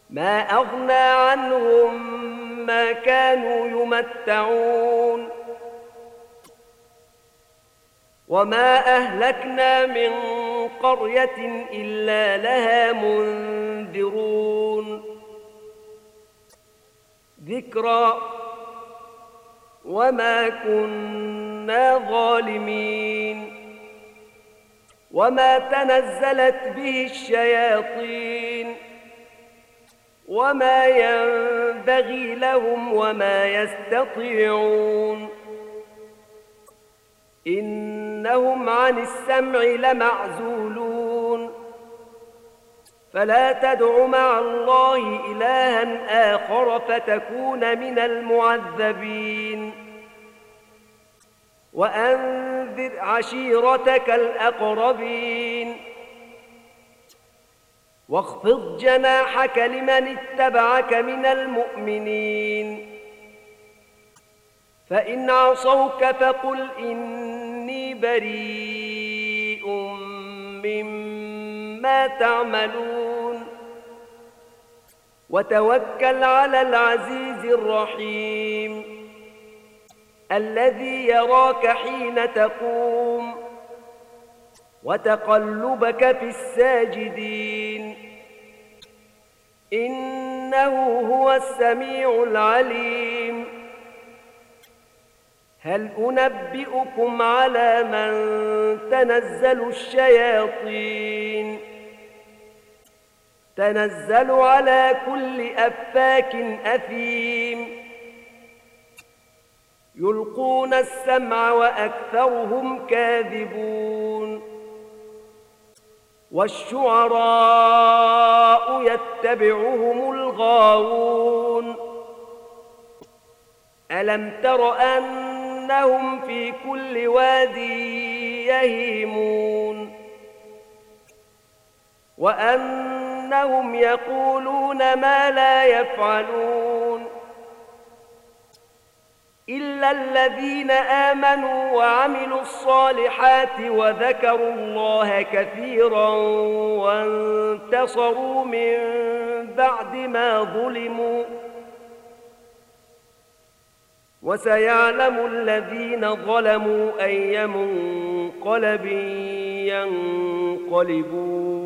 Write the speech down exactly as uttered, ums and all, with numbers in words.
ما أغنى عنهم ما كانوا يمتعون وما أهلكنا من قرية إلا لها منذرون ذكرى وما كنا ظالمين وما تنزلت به الشياطين وما ينبغي لهم وما يستطيعون إنهم عن السمع لمعزولون فلا تدع مع الله إلها آخر فتكون من المعذبين وأنذر عشيرتك الأقربين واخفض جناحك لمن اتبعك من المؤمنين فإن عصوك فقل إني بريء مما تعملون وتوكل على العزيز الرحيم الذي يراك حين تقوم وتقلبك في الساجدين إنه هو السميع العليم هل أنبئكم على من تنزل الشياطين تنزل على كل أفاك أثيم يلقون السمع وأكثرهم كاذبون والشعراء يتبعهم الغاوون ألم تر أنهم في كل واد يهيمون وأنهم يقولون ما لا يفعلون إلا الذين آمنوا وعملوا الصالحات وذكروا الله كثيرا وانتصروا من بعد ما ظلموا وسيعلم الذين ظلموا أي منقلب ينقلبون